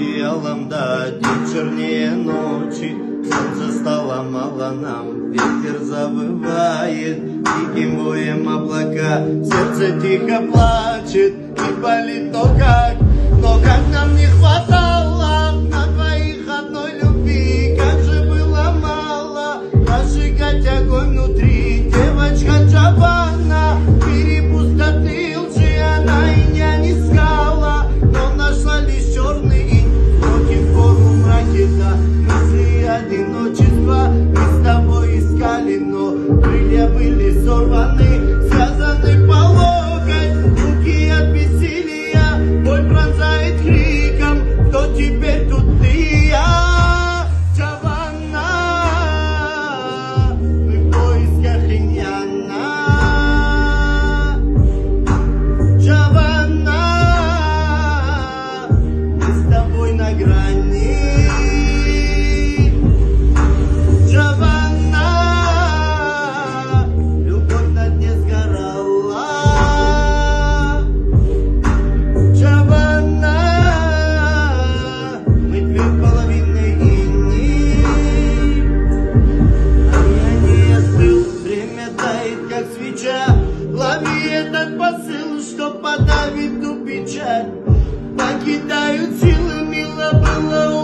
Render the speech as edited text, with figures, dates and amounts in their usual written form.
одеялом, да, день чернее ночи. Солнце стало мало нам, ветер завывает, тихим боем облака. Сердце тихо плачет, и болит, но как нам не хватало на двоих одной любви. Как же было мало разжигать огонь внутри. Девочка Джованна перепуст от Илджи, она и не искала, но нашла лишь черный инь против полумраке, да. Мысли одиночества мы с тобой искали, но крылья были сорваны, связаны по локоть, руки от бессилия, боль пронзает криком. Кто теперь тут ты и я, Джованна? Мы в поисках иньяна, Джованна. Мы с тобой на грани, Джованна. Любовь на дне сгорала, Джованна. Мы две половины ини, а я не остыл. Время тает, как свеча. Лови этот посыл, что подавит ту печаль. Покидают силы, мило было